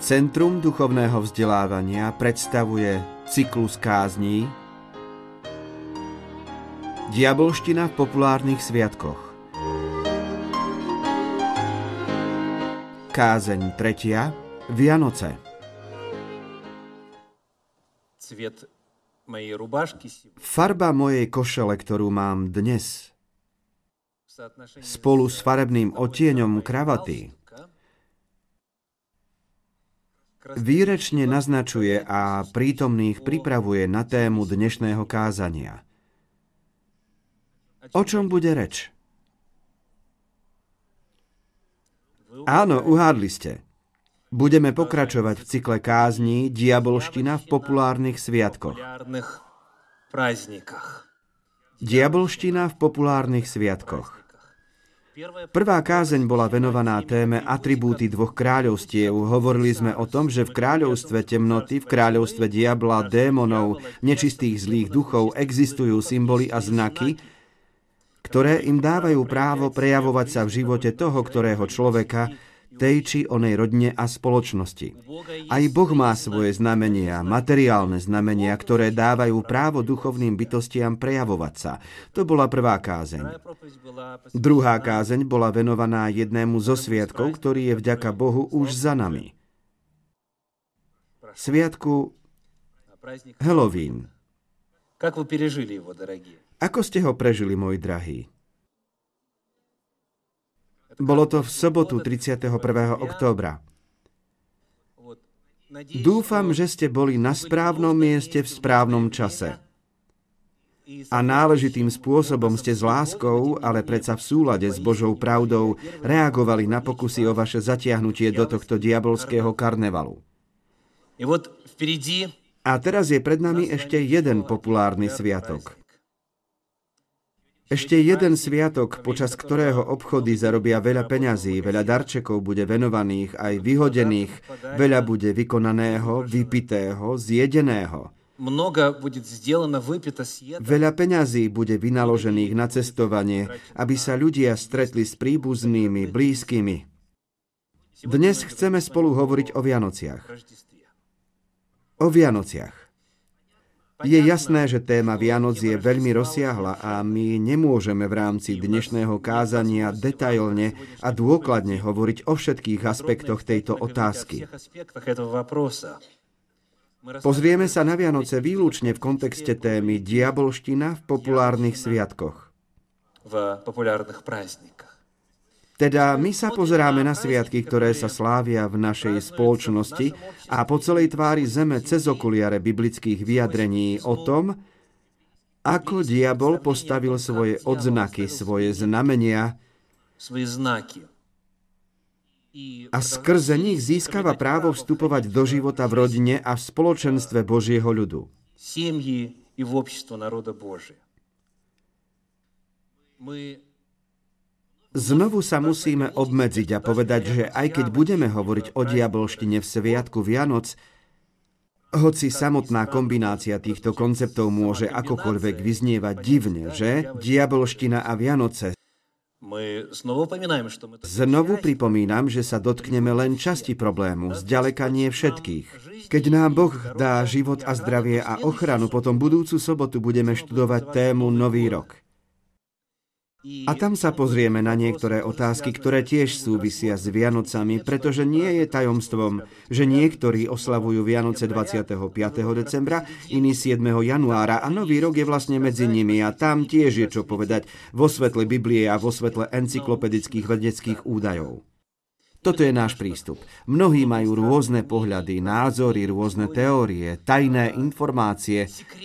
Centrum duchovného vzdelávania predstavuje cyklus kázní Diabolština v populárnych sviatkoch. Kázeň 3. Vianoce. Farba mojej košele, ktorú mám dnes, spolu s farebným odtieňom kravaty, výrečne naznačuje a prítomných pripravuje na tému dnešného kázania. O čom bude reč? Áno, uhádli ste. Budeme pokračovať v cykle kázní Diabolština v populárnych sviatkoch. Diabolština v populárnych sviatkoch. Prvá kázeň bola venovaná téme atribúty dvoch kráľovstiev. Hovorili sme o tom, že v kráľovstve temnoty, v kráľovstve diabla, démonov, nečistých zlých duchov existujú symboly a znaky, ktoré im dávajú právo prejavovať sa v živote toho, ktorého človeka, tej či onej rodine a spoločnosti. Aj Boh má svoje znamenia, materiálne znamenia, ktoré dávajú právo duchovným bytostiam prejavovať sa. To bola prvá kázeň. Druhá kázeň bola venovaná jednému zo sviatkov, ktorý je vďaka Bohu už za nami. Sviatku Halloween. Ako ste ho prežili, môj drahý? Bolo to v sobotu 31. októbra. Dúfam, že ste boli na správnom mieste v správnom čase. A náležitým spôsobom ste s láskou, ale predsa v súlade s Božou pravdou, reagovali na pokusy o vaše zatiahnutie do tohto diabolského karnevalu. A teraz je pred nami ešte jeden populárny sviatok. Ešte jeden sviatok, počas ktorého obchody zarobia veľa peňazí, veľa darčekov bude venovaných, aj vyhodených, veľa bude vykonaného, vypitého, zjedeného. Veľa peňazí bude vynaložených na cestovanie, aby sa ľudia stretli s príbuznými, blízkymi. Dnes chceme spolu hovoriť o Vianociach. O Vianociach. Je jasné, že téma Vianoc je veľmi rozsiahla a my nemôžeme v rámci dnešného kázania detailne a dôkladne hovoriť o všetkých aspektoch tejto otázky. Pozrieme sa na Vianoce výlučne v kontexte témy Diabolština v populárnych sviatkoch. Teda my sa pozeráme na sviatky, ktoré sa slávia v našej spoločnosti a po celej tvári zeme cez okuliare biblických vyjadrení o tom, ako diabol postavil svoje odznaky, svoje znamenia a skrze nich získava právo vstupovať do života v rodine a v spoločenstve Božieho ľudu. Znovu sa musíme obmedziť a povedať, že aj keď budeme hovoriť o diabolštine v sviatku Vianoc, hoci samotná kombinácia týchto konceptov môže akokoľvek vyznievať divne, že? Diabolština a Vianoce. Znovu pripomínam, že sa dotkneme len časti problému, zďaleka nie všetkých. Keď nám Boh dá život a zdravie a ochranu, potom budúcu sobotu budeme študovať tému Nový rok. A tam sa pozrieme na niektoré otázky, ktoré tiež súvisia s Vianocami, pretože nie je tajomstvom, že niektorí oslavujú Vianoce 25. decembra, iní 7. januára a Nový rok je vlastne medzi nimi a tam tiež je čo povedať vo svetle Biblie a vo svetle encyklopedických vedeckých údajov. Toto je náš prístup. Mnohí majú rôzne pohľady, názory, rôzne teórie, tajné informácie,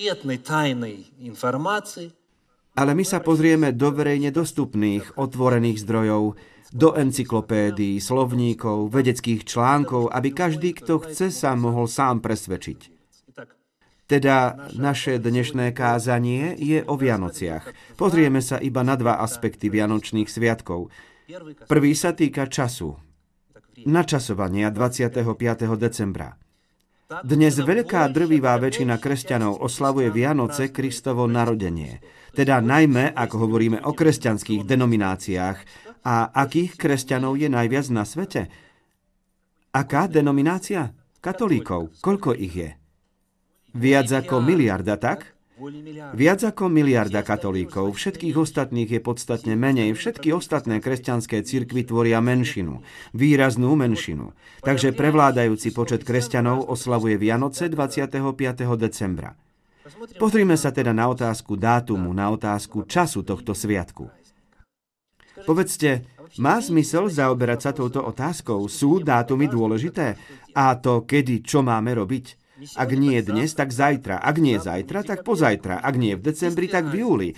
ale my sa pozrieme do verejne dostupných, otvorených zdrojov, do encyklopédií, slovníkov, vedeckých článkov, aby každý, kto chce, sa mohol sám presvedčiť. Teda naše dnešné kázanie je o Vianociach. Pozrieme sa iba na dva aspekty vianočných sviatkov. Prvý sa týka času. Načasovania 25. decembra. Dnes veľká drvivá väčšina kresťanov oslavuje Vianoce, Kristovo narodenie. Teda najmä, ak hovoríme o kresťanských denomináciách. A akých kresťanov je najviac na svete? Aká denominácia? Katolíkov. Koľko ich je? Viac ako miliarda, tak? Viac ako miliarda katolíkov. Všetkých ostatných je podstatne menej. Všetky ostatné kresťanské cirkvy tvoria menšinu. Výraznú menšinu. Takže prevládajúci počet kresťanov oslavuje Vianoce 25. decembra. Pozrime sa teda na otázku dátumu, na otázku času tohto sviatku. Povedzte, má zmysel zaoberať sa touto otázkou? Sú dátumy dôležité? A to kedy, čo máme robiť? Ak nie dnes, tak zajtra. Ak nie zajtra, tak pozajtra. Ak nie v decembri, tak v júli.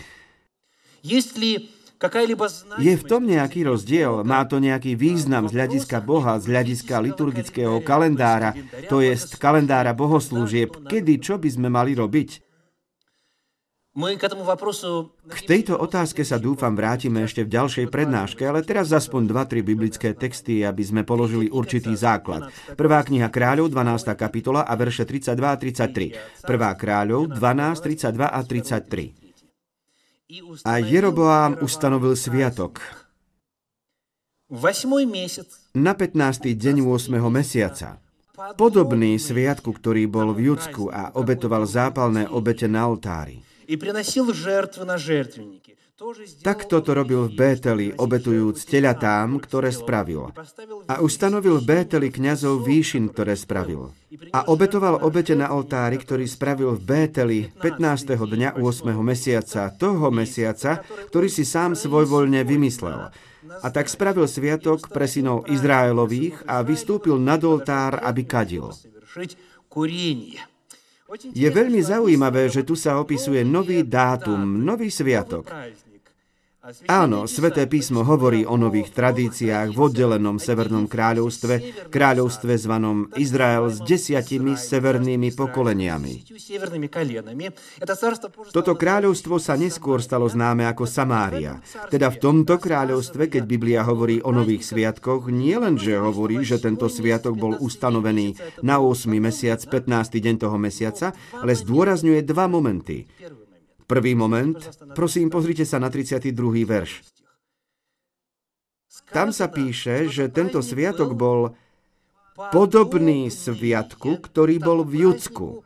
Je v tom nejaký rozdiel? Má to nejaký význam z hľadiska Boha, z hľadiska liturgického kalendára, to jest kalendára bohoslúžieb, kedy, čo by sme mali robiť? K tejto otázke sa dúfam vrátime ešte v ďalšej prednáške, ale teraz aspoň 2-3 biblické texty, aby sme položili určitý základ. Prvá kniha Kráľov, 12. kapitola a verše 32 a 33. Prvá Kráľov, 12, 32 a 33. A Jeroboám ustanovil sviatok na 15. deň 8. mesiaca, podobný sviatku, ktorý bol v Judsku, a obetoval zápalné obete na oltári. Takto to robil v Bételi, obetujúc teľatám, ktoré spravil. A ustanovil v Bételi kňazov výšin, ktoré spravil. A obetoval obete na oltári, ktorý spravil v Bételi 15. dňa 8. mesiaca, toho mesiaca, ktorý si sám svojvoľne vymyslel. A tak spravil sviatok pre synov Izraelových a vystúpil nad oltár, aby kadil. Je veľmi zaujímavé, že tu sa opisuje nový dátum, nový sviatok. Áno, Sväté písmo hovorí o nových tradíciách v oddelenom Severnom kráľovstve, kráľovstve zvanom Izrael s 10 severnými pokoleniami. Toto kráľovstvo sa neskôr stalo známe ako Samária. Teda v tomto kráľovstve, keď Biblia hovorí o nových sviatkoch, nie len, že hovorí, že tento sviatok bol ustanovený na 8. mesiac, 15. deň toho mesiaca, ale zdôrazňuje dva momenty. Prvý moment, prosím, pozrite sa na 32. verš. Tam sa píše, že tento sviatok bol podobný sviatku, ktorý bol v Judsku.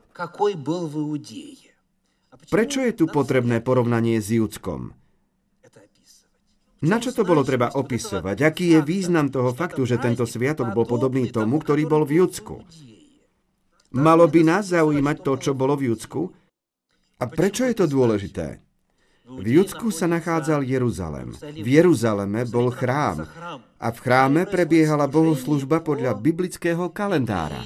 Prečo je tu potrebné porovnanie s Judskom? Na čo to bolo treba opisovať? Aký je význam toho faktu, že tento sviatok bol podobný tomu, ktorý bol v Judsku? Malo by nás zaujímať to, čo bolo v Judsku? A prečo je to dôležité? V Judsku sa nachádzal Jeruzalem. V Jeruzaleme bol chrám. A v chráme prebiehala bohoslužba podľa biblického kalendára.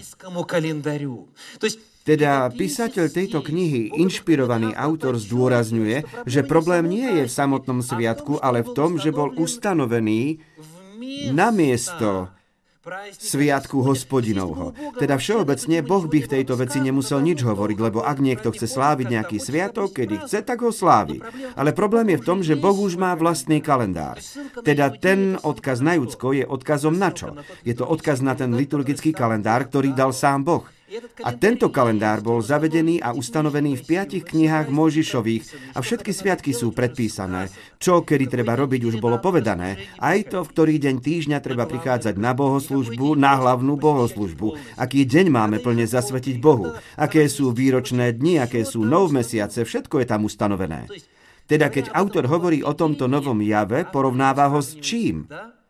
Teda písateľ tejto knihy, inšpirovaný autor, zdôrazňuje, že problém nie je v samotnom sviatku, ale v tom, že bol ustanovený namiesto sviatku Hospodinovho. Teda všeobecne Boh by v tejto veci nemusel nič hovoriť, lebo ak niekto chce sláviť nejaký sviatok, kedy chce, tak ho slávi. Ale problém je v tom, že Boh už má vlastný kalendár. Teda ten odkaz na Judsko je odkazom na čo? Je to odkaz na ten liturgický kalendár, ktorý dal sám Boh. A tento kalendár bol zavedený a ustanovený v 5 knihách Mojžišových a všetky sviatky sú predpísané. Čo kedy treba robiť, už bolo povedané. Aj to, v ktorý deň týždňa treba prichádzať na bohoslužbu, na hlavnú bohoslužbu. Aký deň máme plne zasvetiť Bohu. Aké sú výročné dni, aké sú novmesiace, všetko je tam ustanovené. Teda keď autor hovorí o tomto novom jave, porovnáva ho s čím?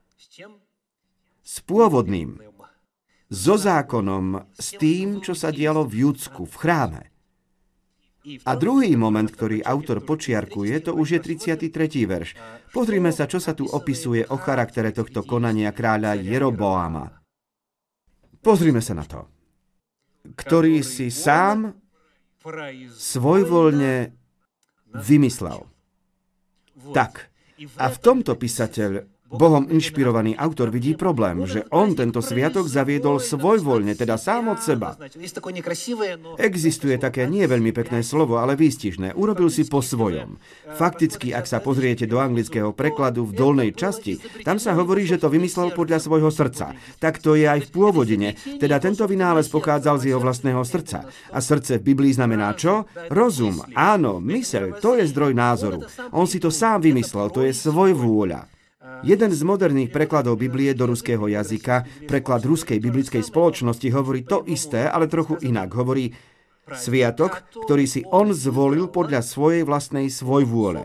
S pôvodným. So zákonom, s tým, čo sa dialo v Judsku, v chráme. A druhý moment, ktorý autor počiarkuje, to už je 33. verš. Pozrime sa, čo sa tu opisuje o charaktere tohto konania kráľa Jeroboáma. Pozrime sa na to. Ktorý si sám svojvoľne vymyslel. Tak, a v tomto písateľ, Bohom inšpirovaný autor vidí problém, že on tento sviatok zaviedol svojvoľne, teda sám od seba. Existuje také nie veľmi pekné slovo, ale výstižné. Urobil si po svojom. Fakticky, ak sa pozriete do anglického prekladu v dolnej časti, tam sa hovorí, že to vymyslel podľa svojho srdca. Tak to je aj v pôvodine. Teda tento vynález pochádzal z jeho vlastného srdca. A srdce v Biblii znamená čo? Rozum. Áno, myseľ, to je zdroj názoru. On si to sám vymyslel, to je svojvôľa. Jeden z moderných prekladov Biblie do ruského jazyka, preklad ruskej biblickej spoločnosti, hovorí to isté, ale trochu inak. Hovorí sviatok, ktorý si on zvolil podľa svojej vlastnej svojvôle.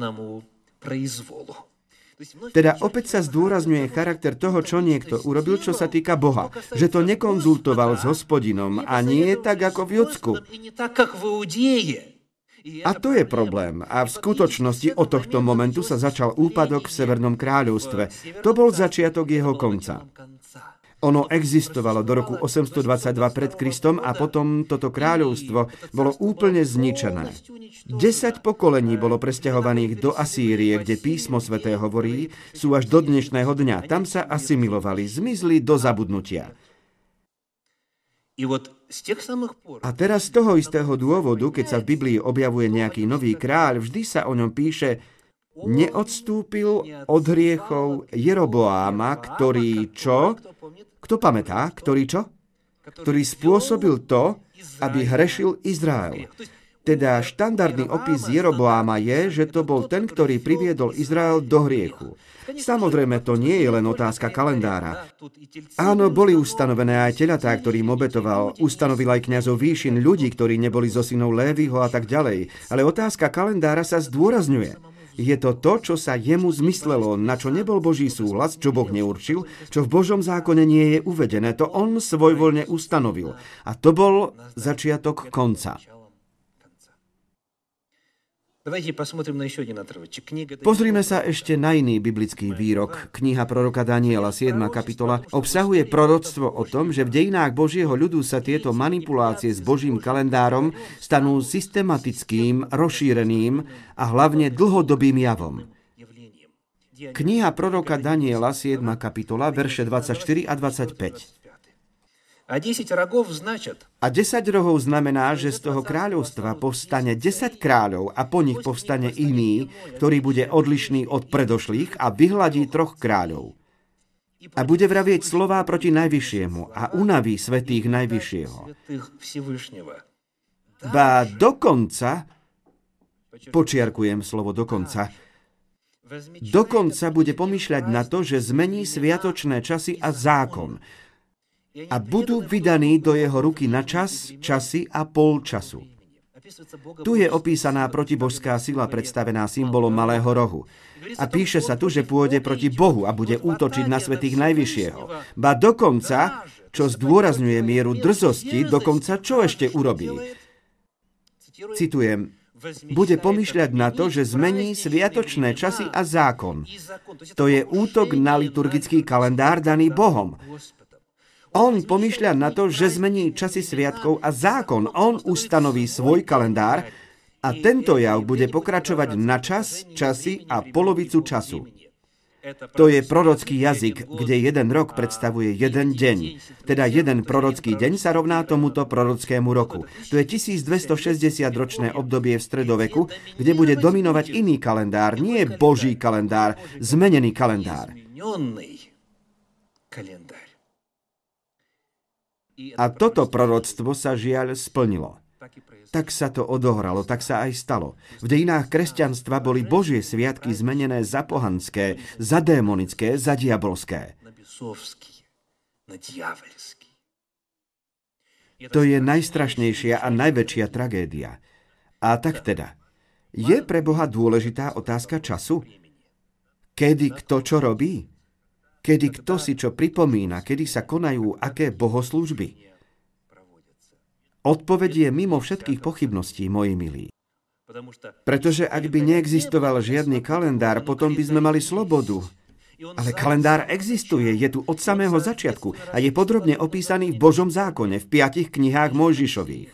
Teda opäť sa zdôrazňuje charakter toho, čo niekto urobil, čo sa týka Boha. Že to nekonzultoval s Hospodinom a nie tak ako v Judsku. A to je problém. A v skutočnosti od tohto momentu sa začal úpadok v Severnom kráľovstve. To bol začiatok jeho konca. Ono existovalo do roku 822 pred Kristom a potom toto kráľovstvo bolo úplne zničené. 10 pokolení bolo presťahovaných do Asýrie, kde písmo sväté hovorí, sú až do dnešného dňa. Tam sa asimilovali, zmizli do zabudnutia. A teraz z toho istého dôvodu, keď sa v Biblii objavuje nejaký nový kráľ, vždy sa o ňom píše: neodstúpil od hriechov Jeroboáma, ktorý čo? Kto pamätá? Ktorý čo? Ktorý spôsobil to, aby hrešil Izrael. Teda štandardný opis Jeroboáma je, že to bol ten, ktorý priviedol Izrael do hriechu. Samozrejme, to nie je len otázka kalendára. Áno, boli ustanovené aj teľatá, ktorým obetoval, ustanovil aj kňazov výšin, ľudí, ktorí neboli zo synov Léviho a tak ďalej. Ale otázka kalendára sa zdôrazňuje. Je to to, čo sa jemu zmyslelo, na čo nebol Boží súhlas, čo Boh neurčil, čo v Božom zákone nie je uvedené. To on svojvoľne ustanovil. A to bol začiatok konca. Pozrime sa ešte na iný biblický výrok. Kniha proroka Daniela, 7. kapitola, obsahuje proroctvo o tom, že v dejinách Božieho ľudu sa tieto manipulácie s Božím kalendárom stanú systematickým, rozšíreným a hlavne dlhodobým javom. Kniha proroka Daniela, 7. kapitola, verše 24 a 25. A 10 rohov znamená, že z toho kráľovstva povstane 10 kráľov a po nich povstane iný, ktorý bude odlišný od predošlých a vyhladí 3 kráľov. A bude vravieť slová proti Najvyššiemu a unaví svätých Najvyššieho. Ba dokonca, počiarkujem slovo dokonca bude pomýšľať na to, že zmení sviatočné časy a zákon, a budú vydaní do jeho ruky na čas, časy a polčasu. Tu je opísaná protibožská sila predstavená symbolom malého rohu. A píše sa tu, že pôjde proti Bohu a bude útočiť na svätých Najvyššieho. Ba dokonca, čo zdôrazňuje mieru drzosti, dokonca čo ešte urobí? Citujem: bude pomýšľať na to, že zmení sviatočné časy a zákon. To je útok na liturgický kalendár daný Bohom. On pomýšľa na to, že zmení časy sviatkov a zákon. On ustanoví svoj kalendár a tento jav bude pokračovať na čas, časy a polovicu času. To je prorocký jazyk, kde jeden rok predstavuje jeden deň. Teda jeden prorocký deň sa rovná tomuto prorockému roku. To je 1260-ročné obdobie v stredoveku, kde bude dominovať iný kalendár, nie Boží kalendár, zmenený kalendár. A toto proroctvo sa žiaľ splnilo. Tak sa to odohralo, tak sa aj stalo. V dejinách kresťanstva boli Božie sviatky zmenené za pohanské, za démonické, za diabolské. To je najstrašnejšia a najväčšia tragédia. A tak teda, je pre Boha dôležitá otázka času? Kedy kto čo robí? Kedy kto si čo pripomína, kedy sa konajú aké bohoslúžby? Odpoveď je mimo všetkých pochybností, moji milí. Pretože ak by neexistoval žiadny kalendár, potom by sme mali slobodu. Ale kalendár existuje, je tu od samého začiatku a je podrobne opísaný v Božom zákone, v 5 knihách Mojžišových.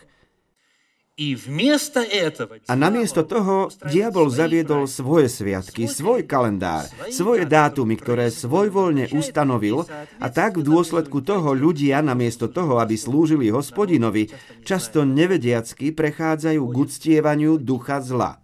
A namiesto toho diabol zaviedol svoje sviatky, svoj kalendár, svoje dátumy, ktoré svojvoľne ustanovil, a tak v dôsledku toho ľudia namiesto toho, aby slúžili Hospodinovi, často nevediacky prechádzajú k uctievaniu ducha zla.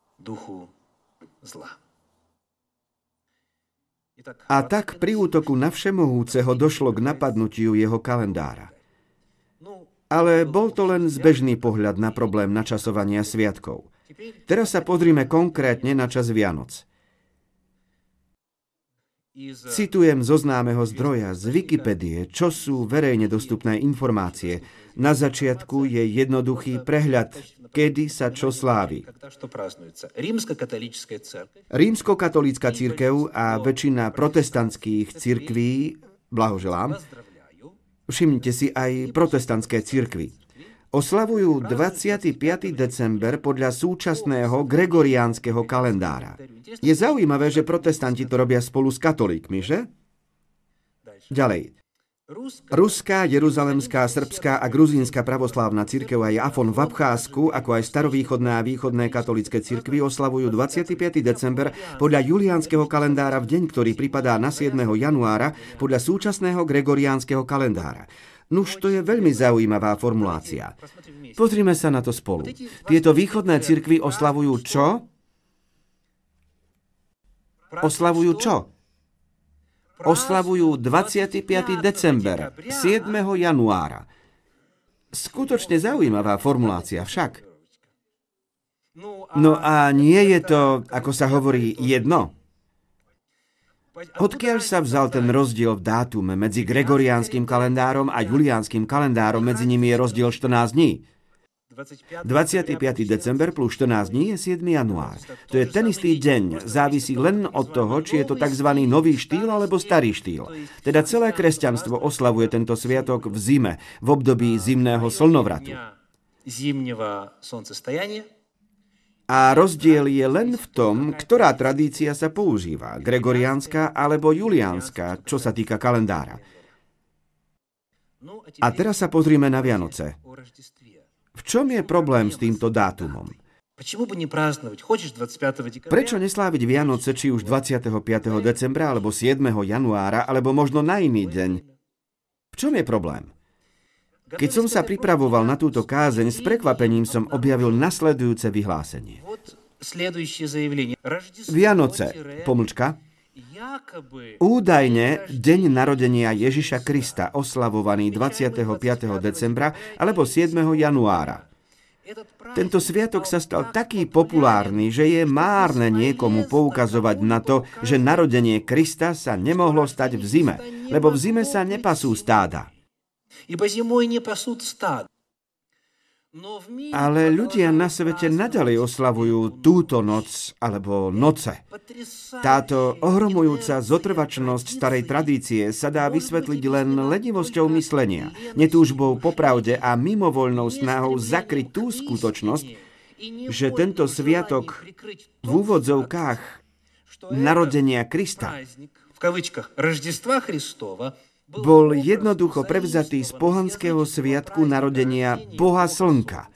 A tak pri útoku na Všemohúceho došlo k napadnutiu jeho kalendára. Ale bol to len zbežný pohľad na problém načasovania sviatkov. Teraz sa pozrime konkrétne na čas Vianoc. Citujem zo známeho zdroja z Wikipédie, čo sú verejne dostupné informácie. Na začiatku je jednoduchý prehľad, kedy sa čo slávi. Rímskokatolícka cirkev a väčšina protestantských cirkví, blahoželám, všimnite si aj protestantské cirkvy, oslavujú 25. december podľa súčasného gregoriánskeho kalendára. Je zaujímavé, že protestanti to robia spolu s katolíkmi, že? Ďalej. Ruská, jeruzalemská, srbská a gruzínska pravoslávna cirkev aj Afon v Abcházsku, ako aj starovýchodné a východné katolícke cirkvy oslavujú 25. december podľa juliánskeho kalendára v deň, ktorý pripadá na 7. januára podľa súčasného gregoriánskeho kalendára. Nuž, to je veľmi zaujímavá formulácia. Pozrime sa na to spolu. Tieto východné cirkvy oslavujú čo? Oslavujú čo? Oslavujú 25. december, 7. januára. Skutočne zaujímavá formulácia však. No a nie je to, ako sa hovorí, jedno? Odkiaľ sa vzal ten rozdiel v dátume medzi gregoriánskym kalendárom a juliánskym kalendárom? Medzi nimi je rozdiel 14 dní. 25. december plus 14 dní je 7. január. To je ten istý deň. Závisí len od toho, či je to tzv. Nový štýl alebo starý štýl. Teda celé kresťanstvo oslavuje tento sviatok v zime, v období zimného slnovratu. A rozdiel je len v tom, ktorá tradícia sa používa, gregoriánska alebo juliánska, čo sa týka kalendára. A teraz sa pozrime na Vianoce. V čom je problém s týmto dátumom? Prečo nesláviť Vianoce či už 25. decembra, alebo 7. januára, alebo možno na iný deň? V čom je problém? Keď som sa pripravoval na túto kázeň, s prekvapením som objavil nasledujúce vyhlásenie. Vianoce, pomlčka, údajne deň narodenia Ježiša Krista, oslavovaný 25. decembra alebo 7. januára. Tento sviatok sa stal taký populárny, že je márne niekomu poukazovať na to, že narodenie Krista sa nemohlo stať v zime, lebo v zime sa nepasú stáda. Ale ľudia na svete naďalej oslavujú túto noc alebo noce. Táto ohromujúca zotrvačnosť starej tradície sa dá vysvetliť len lenivosťou myslenia, netúžbou po pravde a mimovoľnou snahou zakryť tú skutočnosť, že tento sviatok v úvodzovkách narodenia Krista bol jednoducho prevzatý z pohanského sviatku narodenia Boha Slnka.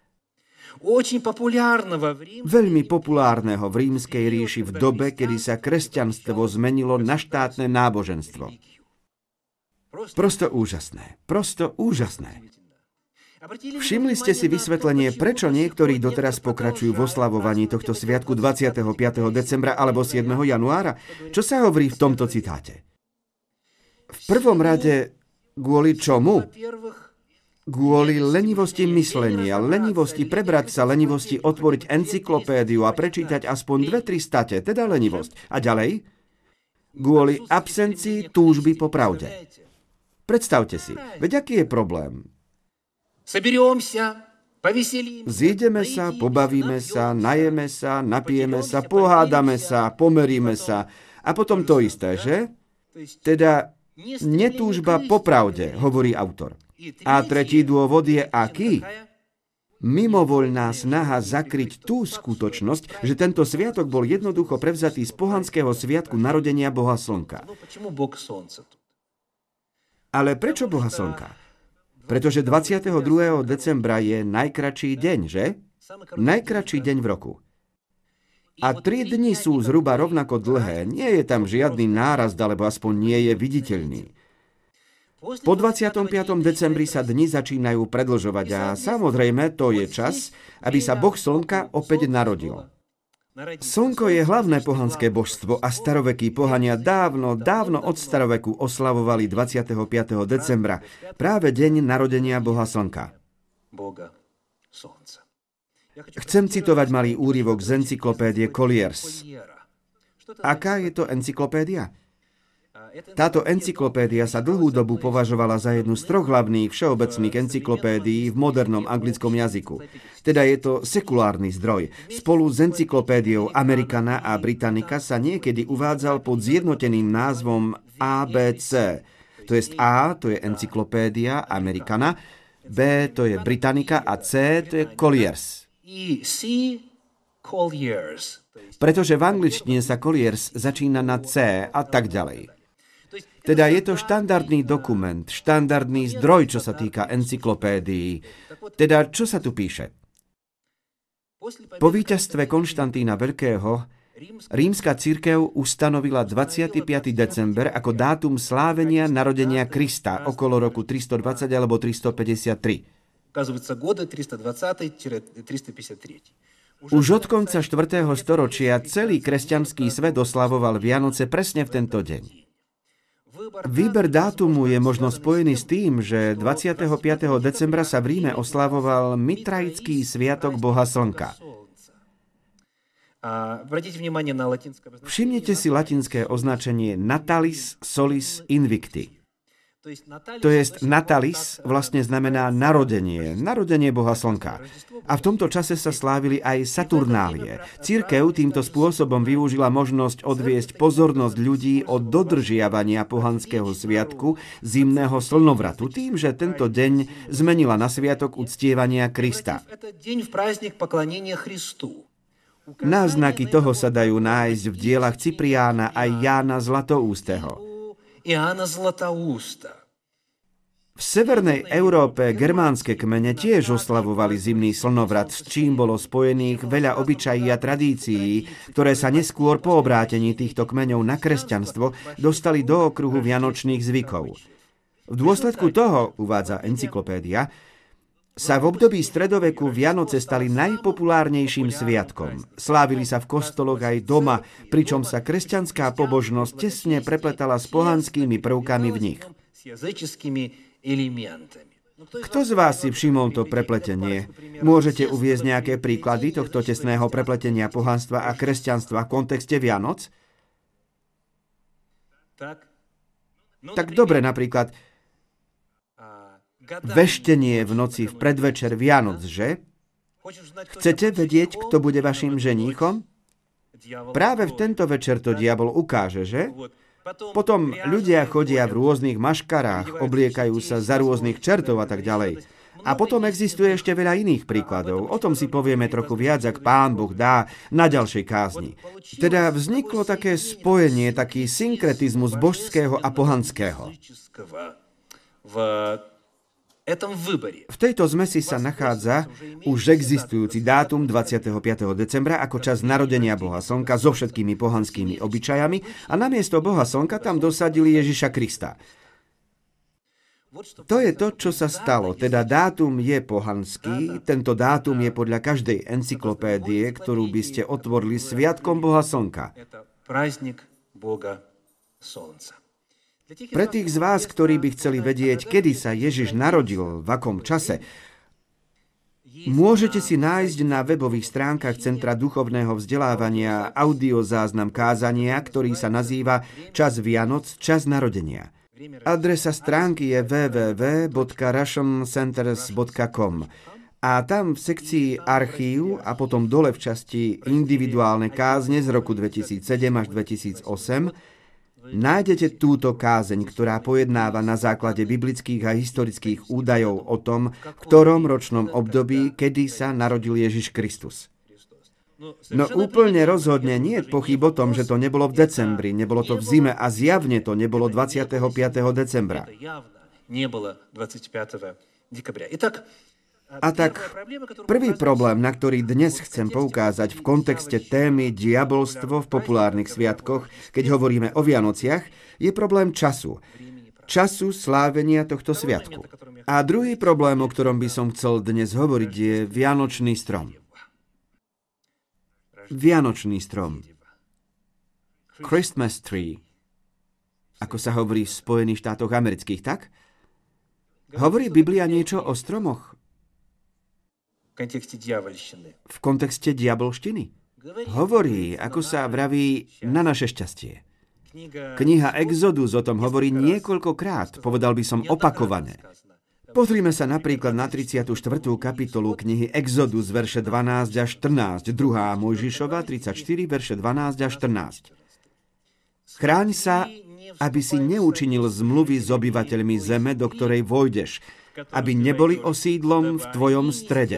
Veľmi populárneho v Rímskej ríši v dobe, kedy sa kresťanstvo zmenilo na štátne náboženstvo. Prosto úžasné, prosto úžasné. Všimli ste si vysvetlenie, prečo niektorí doteraz pokračujú v oslavovaní tohto sviatku 25. decembra alebo 7. januára? Čo sa hovorí v tomto citáte? V prvom rade, kvôli čomu? Kvôli lenivosti myslenia, lenivosti prebrať sa, lenivosti otvoriť encyklopédiu a prečítať aspoň 2-3 state, teda lenivosť. A ďalej? Kvôli absencii túžby po pravde. Predstavte si, veď aký je problém? Zídeme sa, pobavíme sa, najeme sa, napijeme sa, pohádame sa, pomeríme sa a potom to isté, že? Teda netúžba po pravde, hovorí autor. A tretí dôvod je aký? Mimovoľná snaha zakryť tú skutočnosť, že tento sviatok bol jednoducho prevzatý z pohanského sviatku narodenia Boha Slnka. Ale prečo Boha Slnka? Pretože 22. decembra je najkratší deň, že? Najkratší deň v roku. A 3 dni sú zhruba rovnako dlhé, nie je tam žiadny nárast, alebo aspoň nie je viditeľný. Po 25. decembri sa dni začínajú predĺžovať a samozrejme to je čas, aby sa Boh Slnka opäť narodil. Slnko je hlavné pohanské božstvo a starovekí pohania dávno od staroveku oslavovali 25. decembra, práve deň narodenia Boha Slnka. Chcem citovať malý úryvok z encyklopédie Colliers. Aká je to encyklopédia? Táto encyklopédia sa dlhú dobu považovala za jednu z troch hlavných všeobecných encyklopédií v modernom anglickom jazyku. Teda je to sekulárny zdroj. Spolu s encyklopédiou Americana a Britannica sa niekedy uvádzal pod zjednoteným názvom ABC. To jest A, to je encyklopédia Americana, B, to je Britannica a C, to je Collier's. Pretože v angličtine sa Collier's začína na C a tak ďalej. Teda je to štandardný dokument, štandardný zdroj, čo sa týka encyklopédií. Teda, čo sa tu píše? Po víťazstve Konštantína Veľkého rímska cirkev ustanovila 25. december ako dátum slávenia narodenia Krista okolo roku 320 alebo 353. Už od konca 4. storočia celý kresťanský svet oslavoval Vianoce presne v tento deň. Výber dátumu je možno spojený s tým, že 25. decembra sa v Ríme oslavoval Mitraický sviatok Boha Slnka. Všimnite si latinské označenie Natalis Solis Invicti. To jest Natalis vlastne znamená narodenie Boha Slnka. A v tomto čase sa slávili aj Saturnálie. Cirkev týmto spôsobom využila možnosť odviesť pozornosť ľudí od dodržiavania pohanského sviatku zimného slnovratu tým, že tento deň zmenila na sviatok uctievania Krista. Náznaky toho sa dajú nájsť v dielach Cipriána a Jána Zlatoústeho. V severnej Európe germánske kmene tiež oslavovali zimný slnovrat, s čím bolo spojených veľa obyčají a tradícií, ktoré sa neskôr po obrátení týchto kmeňov na kresťanstvo dostali do okruhu vianočných zvykov. V dôsledku toho, uvádza encyklopédia, sa v období stredoveku Vianoce stali najpopulárnejším sviatkom. Slávili sa v kostoloch aj doma, pričom sa kresťanská pobožnosť tesne prepletala s pohanskými prvkami v nich. Kto z vás si všimol to prepletenie? Môžete uviesť nejaké príklady tohto tesného prepletenia pohanstva a kresťanstva v kontexte Vianoc? Tak dobre, napríklad veštenie v noci v predvečer Vianoc, že? Chcete vedieť, kto bude vašim ženíchom? Práve v tento večer to diabol ukáže, že? Potom ľudia chodia v rôznych maškarách, obliekajú sa za rôznych čertov a tak ďalej. A potom existuje ešte veľa iných príkladov. O tom si povieme trochu viac, ak Pán Boh dá, na ďalšej kázni. Teda vzniklo také spojenie, taký synkretizmus božského a pohanského. V tejto zmesi sa nachádza už existujúci dátum 25. decembra ako čas narodenia Boha Slnka so všetkými pohanskými obyčajami a namiesto Boha Slnka tam dosadili Ježiša Krista. To je to, čo sa stalo. Teda dátum je pohanský, tento dátum je podľa každej encyklopédie, ktorú by ste otvorili sviatkom Boha Slnka. Pre tých z vás, ktorí by chceli vedieť, kedy sa Ježiš narodil, v akom čase, môžete si nájsť na webových stránkach Centra duchovného vzdelávania audiozáznam kázania, ktorý sa nazýva Čas Vianoc, čas narodenia. Adresa stránky je www.russiancenters.com a tam v sekcii archív a potom dole v časti individuálne kázne z roku 2007 až 2008 nájdete túto kázeň, ktorá pojednáva na základe biblických a historických údajov o tom, v ktorom ročnom období, kedy sa narodil Ježiš Kristus. No úplne rozhodne nie je pochyb o tom, že to nebolo v decembri, nebolo to v zime a zjavne to nebolo 25. decembra. A tak, prvý problém, na ktorý dnes chcem poukázať v kontexte témy diabolstvo v populárnych sviatkoch, keď hovoríme o Vianociach, je problém času. Času slávenia tohto sviatku. A druhý problém, o ktorom by som chcel dnes hovoriť, je Vianočný strom. Vianočný strom. Christmas tree. Ako sa hovorí v Spojených štátoch amerických, tak? Hovorí Biblia niečo o stromoch? V kontexte diabolštiny? Hovorí, ako sa vraví, na naše šťastie. Kniha Exodus o tom hovorí niekoľkokrát, povedal by som opakovane. Pozrime sa napríklad na 34. kapitolu knihy Exodus, verše 12 až 14, 2. Mojžišova, 34, verše 12 až 14. Chráň sa, aby si neučinil zmluvy s obyvateľmi zeme, do ktorej vojdeš, aby neboli osídlom v tvojom strede.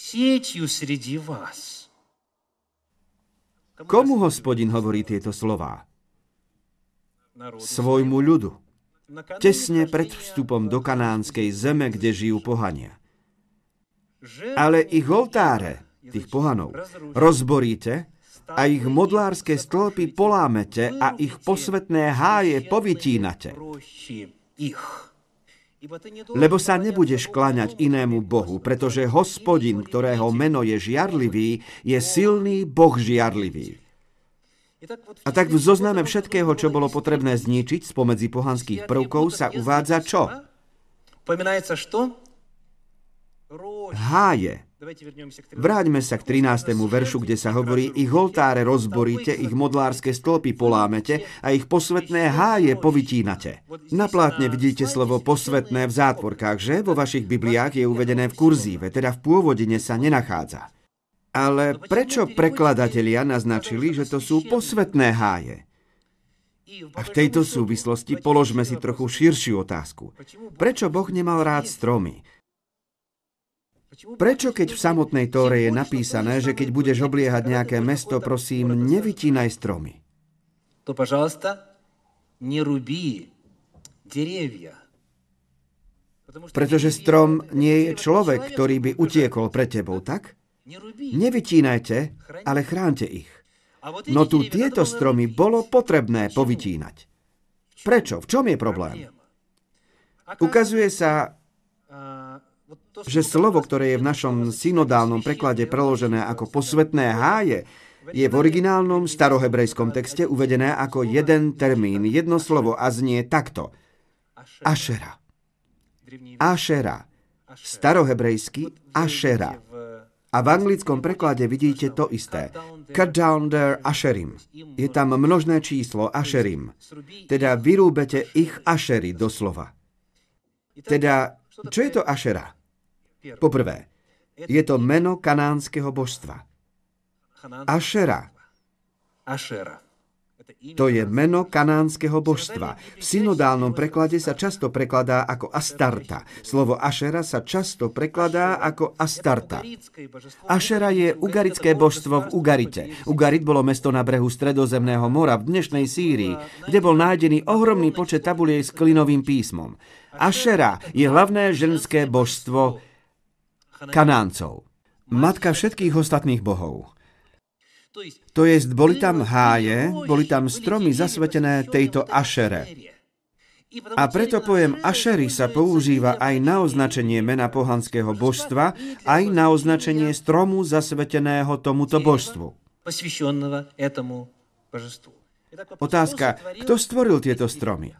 Komu Hospodin hovorí tieto slová? Svojmu ľudu. Tesne pred vstupom do kanánskej zeme, kde žijú pohania. Ale ich oltáre, tých pohanov, rozboríte a ich modlárske stĺpy polámete a ich posvetné háje povytínate. Lebo sa nebudeš kláňať inému bohu, pretože Hospodin, ktorého meno je žiarlivý, je silný Boh žiarlivý. A tak v zozname všetkého, čo bolo potrebné zničiť spomedzi pohanských prvkov, sa uvádza čo? Háje. Vráťme sa k 13. veršu, kde sa hovorí: ich oltáre rozboríte, ich modlárske stĺpy polámete a ich posvetné háje povytínate. Na plátne vidíte slovo posvetné v zátvorkách, že? Vo vašich Bibliách je uvedené v kurzíve, teda v pôvodine sa nenachádza. Ale prečo prekladatelia naznačili, že to sú posvetné háje? A v tejto súvislosti položme si trochu širšiu otázku. Prečo Boh nemal rád stromy? Prečo, keď v samotnej Tóre je napísané, že keď budeš obliehať nejaké mesto, prosím, nevytínaj stromy? To, пожалуйста, не руби деревья. Pretože strom nie je človek, ktorý by utiekol pred tebou, tak? Nevytínajte, ale chránte ich. No tu tieto stromy bolo potrebné povytínať. Prečo? V čom je problém? Ukazuje sa, že slovo, ktoré je v našom synodálnom preklade preložené ako posvetné háje, je v originálnom starohebrejskom texte uvedené ako jeden termín, jedno slovo a znie takto. Ašera. Ašera. Starohebrejsky Ašera. A v anglickom preklade vidíte to isté. Cut down their Asherim. Je tam množné číslo Asherim. Teda vyrúbete ich Ašery doslova. Teda, čo je to Ašera? Poprvé, je to meno kanánskeho božstva. Ašera. To je meno kanánskeho božstva. V synodálnom preklade sa často prekladá ako Astarta. Slovo Ašera sa často prekladá ako Astarta. Ašera je ugarické božstvo v Ugarite. Ugarit bolo mesto na brehu Stredozemného mora v dnešnej Sýrii, kde bol nájdený ohromný počet tabuliek s klinovým písmom. Ašera je hlavné ženské božstvo Kanáncov. Matka všetkých ostatných bohov. To jest, boli tam háje, boli tam stromy zasvetené tejto Ašere. A preto pojem Ašery sa používa aj na označenie mena pohanského božstva, aj na označenie stromu zasveteného tomuto božstvu. Otázka, kto stvoril tieto stromy?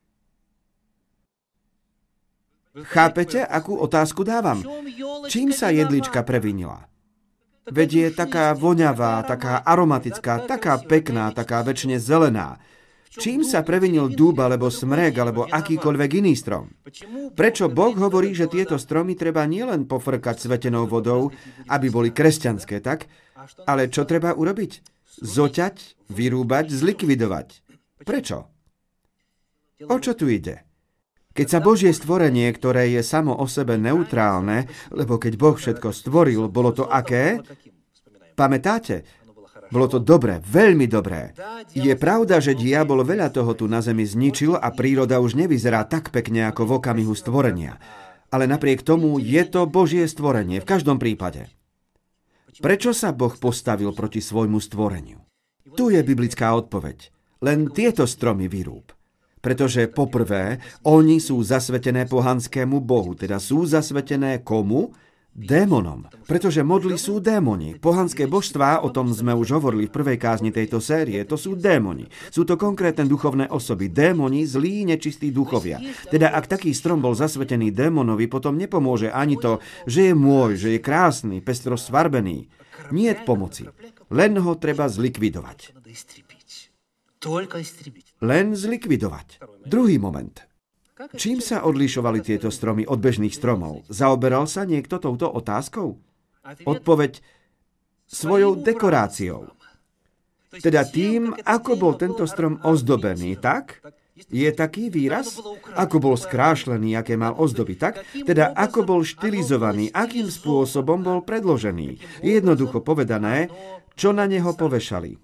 Chápete, akú otázku dávam? Čím sa jedlička previnila? Veď je taká voňavá, taká aromatická, taká pekná, taká večne zelená. Čím sa previnil dúb, alebo smrek, alebo akýkoľvek iný strom? Prečo Boh hovorí, že tieto stromy treba nielen pofrkať svetenou vodou, aby boli kresťanské, tak? Ale čo treba urobiť? Zoťať, vyrúbať, zlikvidovať. Prečo? O čo tu ide? Keď sa Božie stvorenie, ktoré je samo o sebe neutrálne, lebo keď Boh všetko stvoril, bolo to aké? Pamätáte? Bolo to dobré, veľmi dobré. Je pravda, že diabol veľa toho tu na zemi zničil a príroda už nevyzerá tak pekne ako v okamihu stvorenia. Ale napriek tomu je to Božie stvorenie, v každom prípade. Prečo sa Boh postavil proti svojmu stvoreniu? Tu je biblická odpoveď. Len tieto stromy vyrúb. Pretože poprvé, oni sú zasvetené pohanskému bohu, teda sú zasvetené komu? Démonom. Pretože modly sú démoni. Pohanské božstvá, o tom sme už hovorili v prvej kázni tejto série, to sú démoni. Sú to konkrétne duchovné osoby. Démoni, zlí, nečistí duchovia. Teda ak taký strom bol zasvetený démonovi, potom nepomôže ani to, že je môj, že je krásny, pestro sfarbený. Niet pomoci. Len ho treba zlikvidovať. только истребить. Len zlikvidovať. Druhý moment. Čím sa odlišovali tieto stromy od bežných stromov? Zaoberal sa niekto touto otázkou? Odpoveď: svojou dekoráciou. Teda tým, ako bol tento strom ozdobený, tak? Je taký výraz? Ako bol skrášlený, aké mal ozdoby, tak? Teda ako bol štilizovaný, akým spôsobom bol predložený. Jednoducho povedané, čo na neho povešali.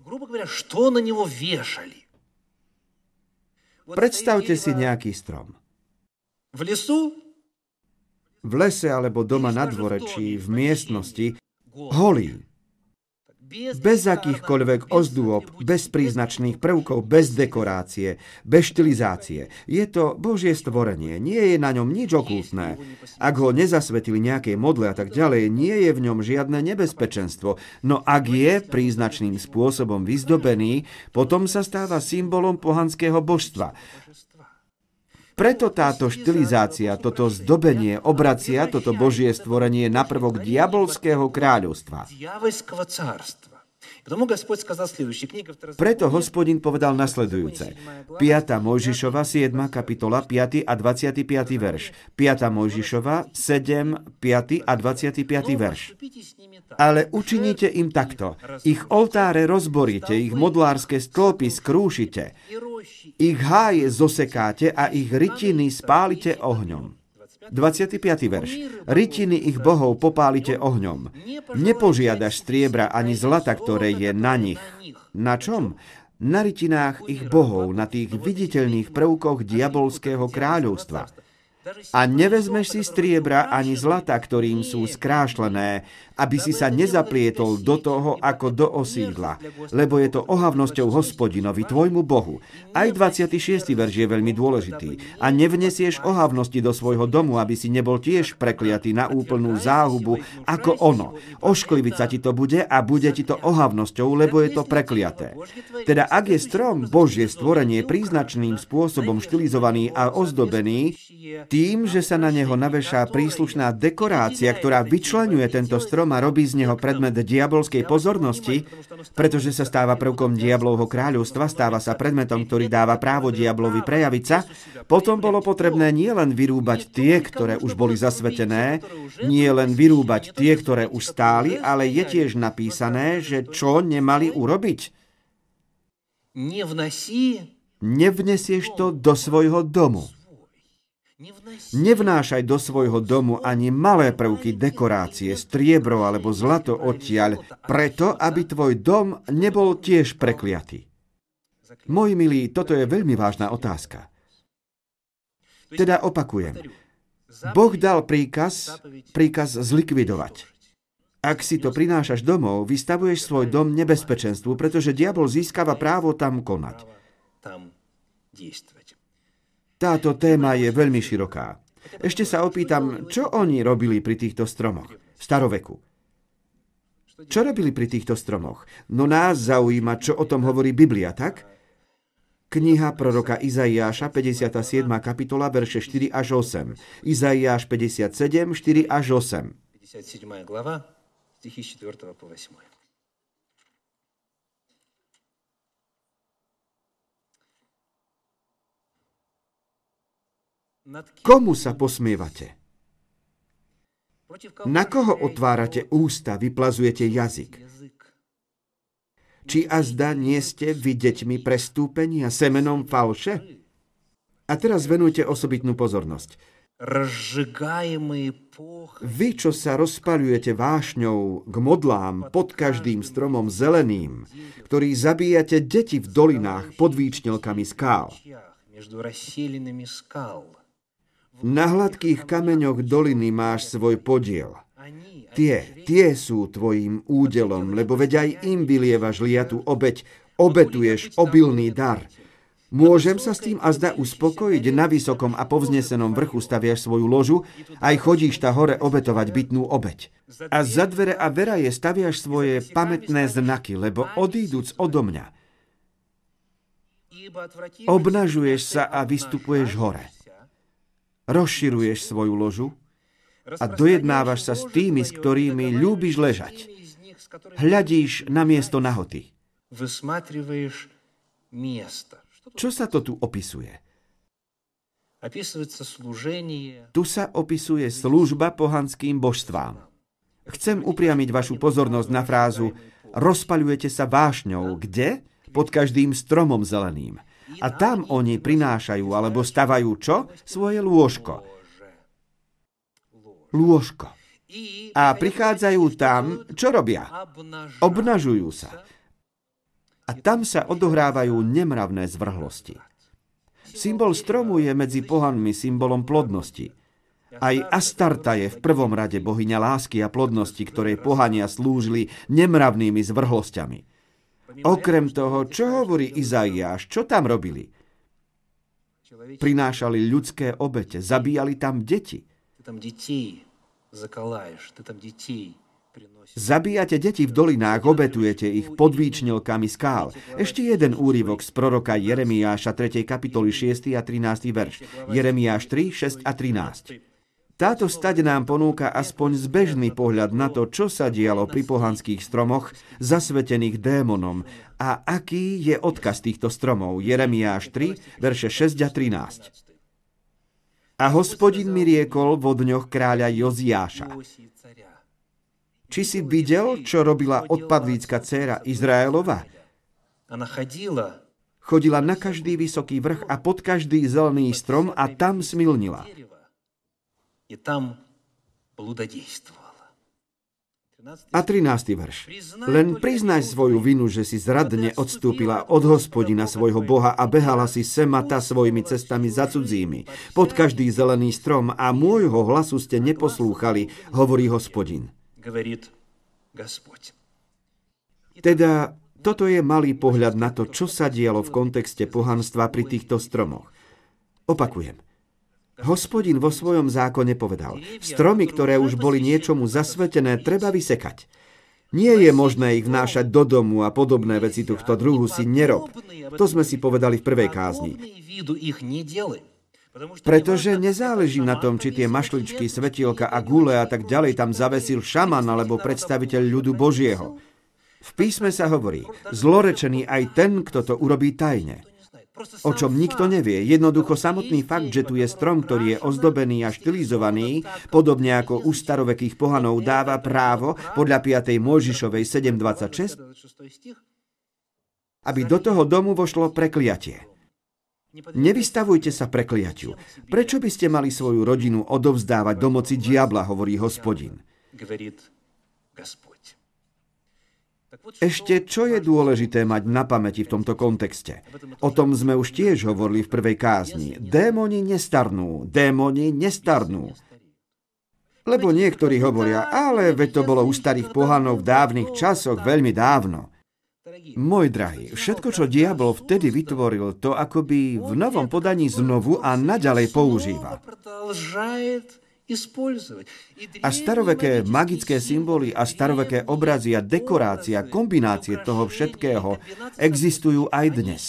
Predstavte si nejaký strom. V lese alebo doma na dvore, či v miestnosti, holý. Bez akýchkoľvek ozdôb, bez príznačných prvkov, bez dekorácie, bez štilizácie. Je to Božie stvorenie, nie je na ňom nič okultné. Ak ho nezasvetili nejaké modle a tak ďalej, nie je v ňom žiadne nebezpečenstvo. No ak je príznačným spôsobom vyzdobený, potom sa stáva symbolom pohanského božstva. Preto táto štilizácia, toto zdobenie obracia toto Božie stvorenie na prvok diabolského kráľovstva. Preto Hospodin povedal nasledujúce. 5. Mojžišova, 7. kapitola, 5. a 25. verš. 5. Mojžišova, 7., 5. a 25. verš. Ale učiníte im takto. Ich oltáre rozboríte, ich modlárske stĺpy skrúšite, ich háje zosekáte a ich rytiny spálite ohňom. 25. verš. Rytiny ich bohov popálite ohňom. Nepožiadaš striebra ani zlata, ktoré je na nich. Na čom? Na rytinách ich bohov, na tých viditeľných prvkoch diabolského kráľovstva. A nevezmeš si striebra ani zlata, ktorým sú skrášlené, aby si sa nezaplietol do toho ako do osídla, lebo je to ohavnosťou Hospodinovi, tvojmu Bohu. Aj 26. verš je veľmi dôležitý. A nevnesieš ohavnosti do svojho domu, aby si nebol tiež prekliatý na úplnú záhubu, ako ono. Oškliviť sa ti to bude a bude ti to ohavnosťou, lebo je to prekliaté. Teda ak je strom, Božie stvorenie, príznačným spôsobom štilizovaný a ozdobený, tým, že sa na neho navešá príslušná dekorácia, ktorá vyčleňuje tento strom a robí z neho predmet diabolskej pozornosti, pretože sa stáva prvkom diablovho kráľovstva, stáva sa predmetom, ktorý dáva právo diablovi prejaviť sa, potom bolo potrebné nielen vyrúbať tie, ktoré už boli zasvetené, nie len vyrúbať tie, ktoré už stáli, ale je tiež napísané, že čo nemali urobiť. Nevnesieš to do svojho domu. Nevnášaj do svojho domu ani malé prvky dekorácie, striebro alebo zlato odtiaľ, preto, aby tvoj dom nebol tiež prekliatý. Moji milí, toto je veľmi vážna otázka. Teda opakujem. Boh dal príkaz zlikvidovať. Ak si to prinášaš domov, vystavuješ svoj dom nebezpečenstvu, pretože diabol získava právo tam konať. Táto téma je veľmi široká. Ešte sa opýtam, čo oni robili pri týchto stromoch v staroveku? Čo robili pri týchto stromoch? No nás zaujíma, čo o tom hovorí Biblia, tak? Kniha proroka Izaiáša, 57. kapitola, verše 4 až 8. Izaiáš 57, 4 až 8. 57 глава, стихи 4 по 8. Komu sa posmievate? Na koho otvárate ústa, vyplazujete jazyk? Či azda nie ste vy deťmi prestúpenia, semenom falše? A teraz venujte osobitnú pozornosť. Vy, čo sa rozpaľujete vášňou k modlám pod každým stromom zeleným, ktorí zabíjate deti v dolinách pod výčnelkami skál. Na hladkých kameňoch doliny máš svoj podiel. Tie sú tvojím údelom, lebo veď aj im vylievaš liatú obeť, obetuješ obilný dar. Môžem sa s tým azda uspokojiť? Na vysokom a povznesenom vrchu staviaš svoju ložu, aj chodíš ta hore obetovať bytnú obeť. A za dvere a veraje staviaš svoje pamätné znaky, lebo odíduc odo mňa, obnažuješ sa a vystupuješ hore. Rozširuješ svoju ložu a dojednávaš sa s tými, s ktorými ľúbiš ležať. Hľadíš na miesto nahoty. место. Čo sa to tu opisuje? Описывается служение. Tu sa opisuje služba pohanským božstvám. Chcem upriamiť vašu pozornosť na frázu rozpaľujete sa vášňou. Kde? Pod každým stromom zeleným. A tam oni prinášajú alebo stavajú čo? Svoje lôžko. Lôžko. A prichádzajú tam, čo robia? Obnažujú sa. A tam sa odohrávajú nemravné zvrhlosti. Symbol stromu je medzi pohanmi symbolom plodnosti. Aj Astarta je v prvom rade bohyňa lásky a plodnosti, ktorej pohania slúžili nemravnými zvrhlosťami. Okrem toho, čo hovorí Izaiáš, čo tam robili? Prinášali ľudské obete, zabíjali tam deti. Zabíjate deti v dolinách, obetujete ich pod výčnelkami skál. Ešte jeden úryvok z proroka Jeremiáša 3. kapitoly 6. a 13. verš. Jeremiáš 3, 6 a 13. Táto stať nám ponúka aspoň zbežný pohľad na to, čo sa dialo pri pohanských stromoch, zasvetených démonom, a aký je odkaz týchto stromov. Jeremiáš 3, verše 6 a 13. A Hospodin mi riekol vo dňoch kráľa Joziáša. Či si videl, čo robila odpadlícka dcéra Izraelova? Chodila na každý vysoký vrch a pod každý zelený strom a tam smilnila. A 13. verš. Len priznaj svoju vinu, že si zradne odstúpila od Hospodina svojho Boha a behala si semata svojimi cestami za cudzími. Pod každý zelený strom a môjho hlasu ste neposlúchali, hovorí Hospodin. Teda toto je malý pohľad na to, čo sa dialo v kontexte pohanstva pri týchto stromoch. Opakujem. Hospodin vo svojom zákone povedal, stromy, ktoré už boli niečomu zasvetené, treba vysekať. Nie je možné ich vnášať do domu a podobné veci tohto druhu si nerob. To sme si povedali v prvej kázni. Pretože nezáleží na tom, či tie mašličky, svetielka a gule a tak ďalej tam zavesil šaman alebo predstaviteľ ľudu Božieho. V písme sa hovorí, zlorečený aj ten, kto to urobí tajne. O čom nikto nevie. Jednoducho samotný fakt, že tu je strom, ktorý je ozdobený a štilizovaný, podobne ako u starovekých pohanov, dáva právo podľa 5. Mojžišovej 7.26, aby do toho domu vošlo prekliatie. Nevystavujte sa prekliatiu. Prečo by ste mali svoju rodinu odovzdávať do moci diabla, hovorí Hospodin. Ešte čo je dôležité mať na pamäti v tomto kontexte? O tom sme už tiež hovorili v prvej kázni. Démoni nestarnú. Démoni nestarnú. Lebo niektorí hovoria, ale veď to bolo u starých pohanov v dávnych časoch, veľmi dávno. Môj drahý, všetko, čo diabol vtedy vytvoril, to akoby v novom podaní znovu a naďalej používa. A staroveké magické symboly a staroveké obrazy a dekorácia, kombinácie toho všetkého existujú aj dnes.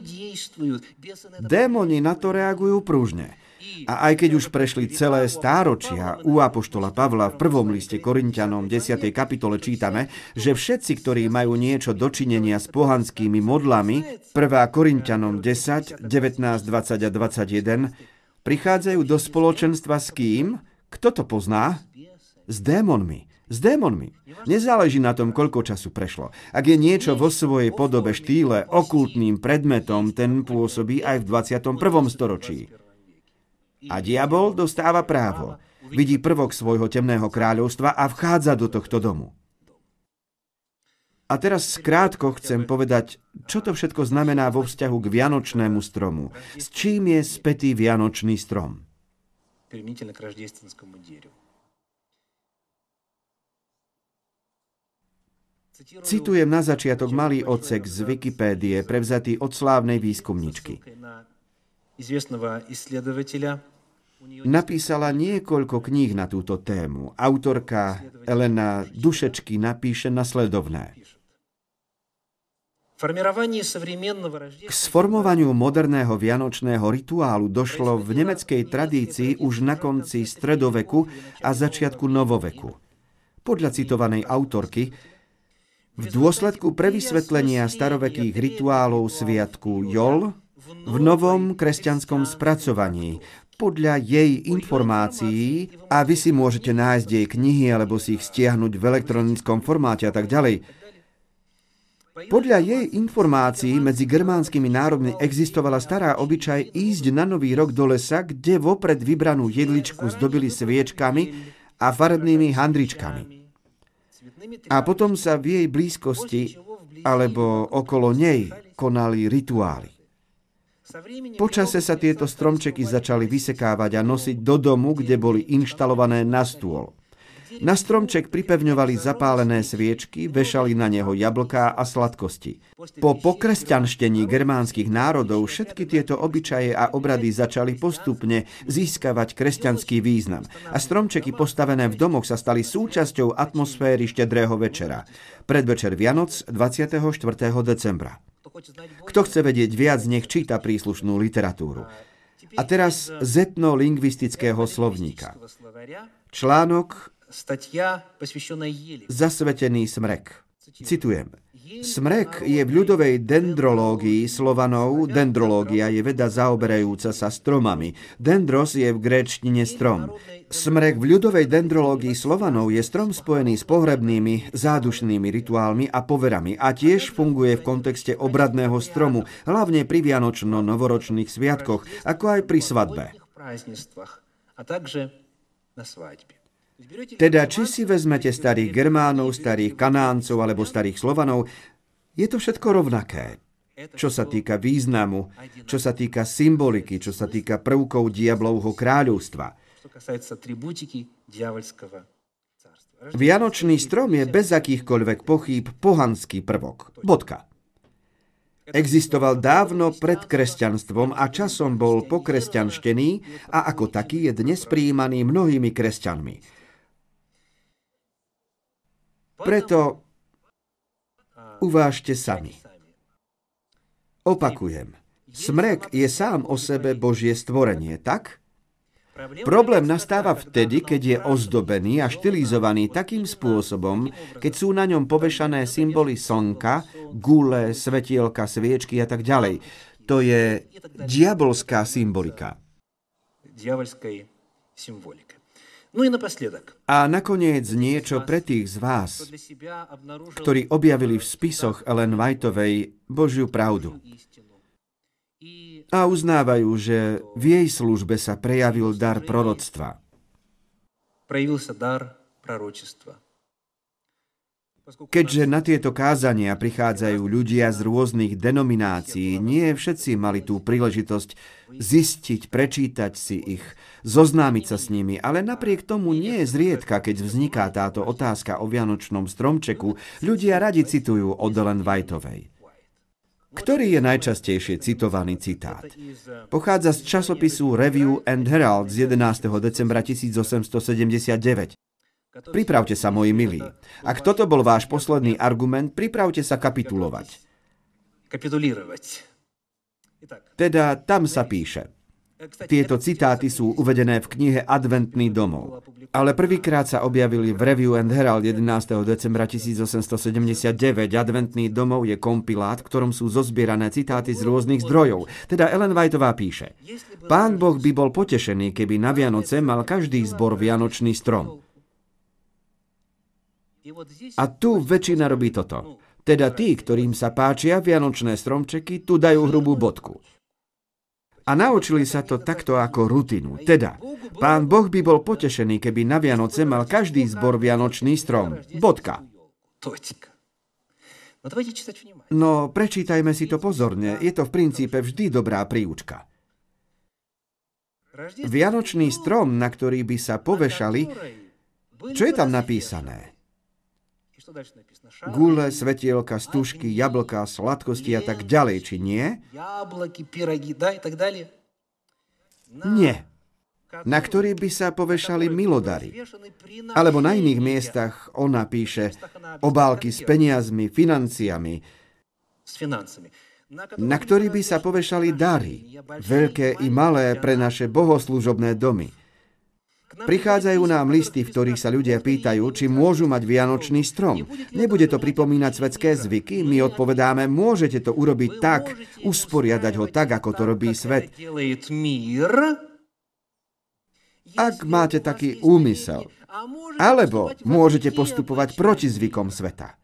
Démoni na to reagujú pružne. A aj keď už prešli celé stáročia, u apoštola Pavla v 1. liste Korinťanom 10. kapitole čítame, že všetci, ktorí majú niečo dočinenia s pohanskými modlami, 1. Korinťanom 10, 19, 20 a 21, prichádzajú do spoločenstva s kým? Kto to pozná? S démonmi. S démonmi. Nezáleží na tom, koľko času prešlo. Ak je niečo vo svojej podobe, štýle, okultným predmetom, ten pôsobí aj v 21. storočí. A diabol dostáva právo. Vidí prvok svojho temného kráľovstva a vchádza do tohto domu. A teraz skrátko chcem povedať, čo to všetko znamená vo vzťahu k vianočnému stromu. S čím je spätý vianočný strom? Citujem na začiatok malý odsek z Wikipédie, prevzatý od slávnej výskumničky. Napísala niekoľko kníh na túto tému. Autorka Elena Dušečky napíše nasledovné. K sformovaniu moderného vianočného rituálu došlo v nemeckej tradícii už na konci stredoveku a začiatku novoveku. Podľa citovanej autorky V dôsledku prevysvetlenia starovekých rituálov sviatku Jol v novom kresťanskom spracovaní, podľa jej informácií, a vy si môžete nájsť jej knihy alebo si ich stiahnuť v elektronickom formáte a tak ďalej. Podľa jej informácií medzi germánskymi národmi existovala stará obyčaj ísť na Nový rok do lesa, kde vopred vybranú jedličku zdobili sviečkami a farebnými handričkami. A potom sa v jej blízkosti alebo okolo nej konali rituály. Počase sa tieto stromčeky začali vysekávať a nosiť do domu, kde boli inštalované na stôl. Na stromček pripevňovali zapálené sviečky, vešali na neho jablká a sladkosti. Po pokresťanštení germánskych národov všetky tieto obyčaje a obrady začali postupne získavať kresťanský význam. A stromčeky postavené v domoch sa stali súčasťou atmosféry štedrého večera. Predvečer Vianoc 24. decembra. Kto chce vedieť viac, nech číta príslušnú literatúru. A teraz z etnolingvistického slovníka. Článok Zasvetený smrek. Citujem. Smrek je v ľudovej dendrológii Slovanov. Dendrológia je veda zaoberajúca sa stromami. Dendros je v gréčtine strom. Smrek v ľudovej dendrológii Slovanov je strom spojený s pohrebnými, zádušnými rituálmi a poverami a tiež funguje v kontexte obradného stromu, hlavne pri vianočno-novoročných sviatkoch, ako aj pri svadbe. Teda, či si vezmete starých Germánov, starých Kanáncov alebo starých Slovanov, je to všetko rovnaké. Čo sa týka významu, čo sa týka symboliky, čo sa týka prvkov diablovho kráľovstva. Vianočný strom je bez akýchkoľvek pochýb pohanský prvok. Bodka. Existoval dávno pred kresťanstvom a časom bol pokresťanštený a ako taký je dnes prijímaný mnohými kresťanmi. Preto uvážte sami. Opakujem. Smrek je sám o sebe Božie stvorenie, tak? Problém nastáva vtedy, keď je ozdobený a štilizovaný takým spôsobom, keď sú na ňom povešané symboly slnka, gule, svetielka, sviečky a tak ďalej. To je diabolská symbolika. A nakoniec niečo pre tých z vás, ktorí objavili v spisoch Ellen Whiteovej Božiu pravdu. A uznávajú, že v jej službe sa prejavil dar proroctva. Keďže na tieto kázania prichádzajú ľudia z rôznych denominácií, nie všetci mali tú príležitosť zistiť, prečítať si ich, zoznámiť sa s nimi, ale napriek tomu nie je zriedka, keď vzniká táto otázka o vianočnom stromčeku, ľudia radi citujú od Ellen Whiteovej. Ktorý je najčastejšie citovaný citát? Pochádza z časopisu Review and Herald z 11. decembra 1879. Pripravte sa, moji milí. Ak toto bol váš posledný argument, pripravte sa kapitulovať. Teda tam sa píše. Tieto citáty sú uvedené v knihe Adventný domov. Ale prvýkrát sa objavili v Review and Herald 11. decembra 1879. Adventný domov je kompilát, v ktorom sú zozbierané citáty z rôznych zdrojov. Teda Ellen Whiteová píše. Pán Boh by bol potešený, keby na Vianoce mal každý zbor vianočný strom. A tu väčšina robí toto. Teda tí, ktorým sa páčia vianočné stromčeky, tu dajú hrubú bodku. A naučili sa to takto ako rutinu. Teda, Pán Boh by bol potešený, keby na Vianoce mal každý zbor vianočný strom. Bodka. No, prečítajme si to pozorne. Je to v princípe vždy dobrá príučka. Vianočný strom, na ktorý by sa povešali, čo je tam napísané? Gule, svetielka, stužky, jablká, sladkosti a tak ďalej, či nie? Nie. Na ktorý by sa povešali milodary. Alebo na iných miestach ona píše obálky s peniazmi, financiami, na ktorý by sa povešali dary, veľké i malé pre naše bohoslúžobné domy. Prichádzajú nám listy, v ktorých sa ľudia pýtajú, či môžu mať vianočný strom. Nebude to pripomínať svetské zvyky? My odpovedáme, môžete to urobiť tak, usporiadať ho tak, ako to robí svet. Ak máte taký úmysel. Alebo môžete postupovať proti zvykom sveta.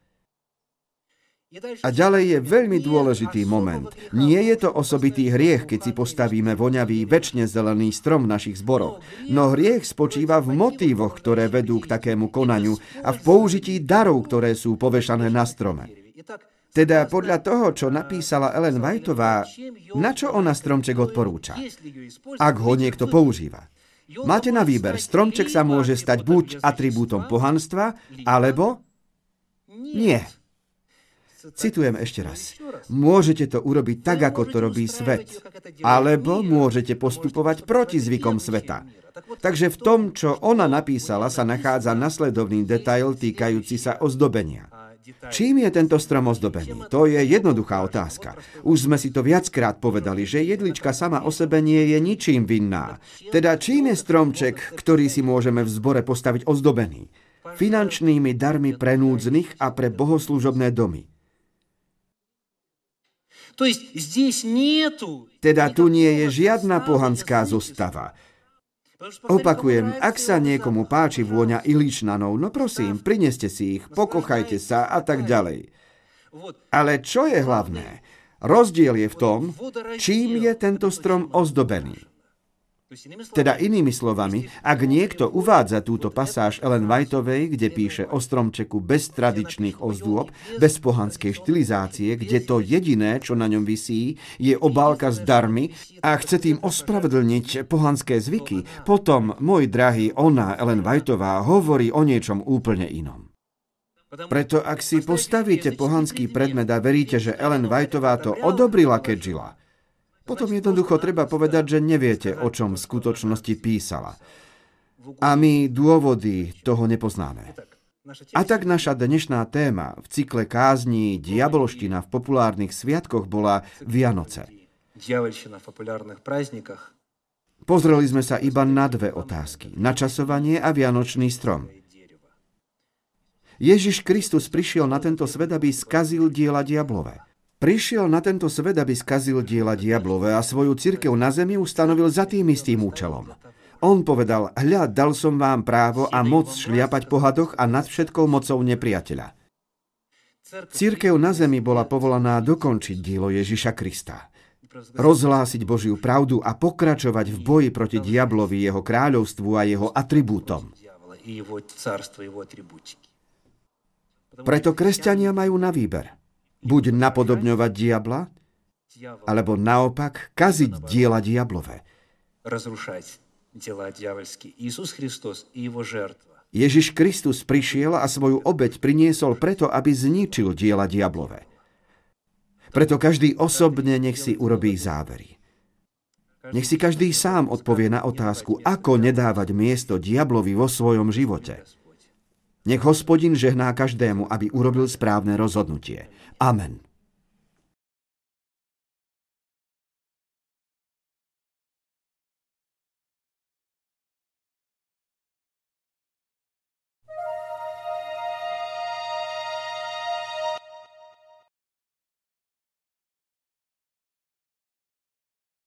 A ďalej je veľmi dôležitý moment. Nie je to osobitý hriech, keď si postavíme voňavý, večne zelený strom v našich zboroch. No hriech spočíva v motívoch, ktoré vedú k takému konaniu a v použití darov, ktoré sú povešané na strome. Teda podľa toho, čo napísala Ellen Whiteová, na čo ona stromček odporúča? Ak ho niekto používa. Máte na výber, stromček sa môže stať buď atribútom pohanstva, alebo nie. Citujem ešte raz. Môžete to urobiť tak, ako to robí svet. Alebo môžete postupovať proti zvykom sveta. Takže v tom, čo ona napísala, sa nachádza nasledovný detail týkajúci sa ozdobenia. Čím je tento strom ozdobený? To je jednoduchá otázka. Už sme si to viackrát povedali, že jedlička sama o sebe nie je ničím vinná. Teda čím je stromček, ktorý si môžeme v zbore postaviť ozdobený? Finančnými darmi pre núdznych a pre bohoslúžobné domy. Teda tu nie je žiadna pohanská zostava. Opakujem, ak sa niekomu páči vôňa iličnanov, no prosím, prineste si ich, pokochajte sa a tak ďalej. Ale čo je hlavné? Rozdiel je v tom, čím je tento strom ozdobený. Teda inými slovami, ak niekto uvádza túto pasáž Ellen Whiteovej, kde píše o stromčeku bez tradičných ozdôb, bez pohanskej štilizácie, kde to jediné, čo na ňom visí, je obálka s darmi a chce tým ospravedlniť pohanské zvyky, potom, môj drahý, ona, Ellen Whiteová, hovorí o niečom úplne inom. Preto ak si postavíte pohanský predmet a veríte, že Ellen Whiteová to odobrila, keď žila, potom jednoducho treba povedať, že neviete, o čom v skutočnosti písala. A my dôvody toho nepoznáme. A tak naša dnešná téma v cykle kázní Diabolština v populárnych sviatkoch bola Vianoce. Pozreli sme sa iba na dve otázky. Načasovanie a vianočný strom. Ježiš Kristus prišiel na tento svet, aby skazil diela diablové. Prišiel na tento svet, aby skazil diela diablové a svoju cirkev na zemi ustanovil za tým istým účelom. On povedal, hľa, dal som vám právo a moc šliapať po hadoch a nad všetkou mocou nepriateľa. Cirkev na zemi bola povolaná dokončiť dielo Ježiša Krista. Rozhlásiť Božiu pravdu a pokračovať v boji proti diablovi, jeho kráľovstvu a jeho atribútom. Preto kresťania majú na výber. Buď napodobňovať diabla, alebo naopak kaziť diela diablové. Ježiš Kristus prišiel a svoju obeť priniesol preto, aby zničil diela diablové. Preto každý osobne nech si urobí závery. Nech si každý sám odpovie na otázku, ako nedávať miesto diablovi vo svojom živote. Nech Hospodin žehná každému, aby urobil správne rozhodnutie. Amen.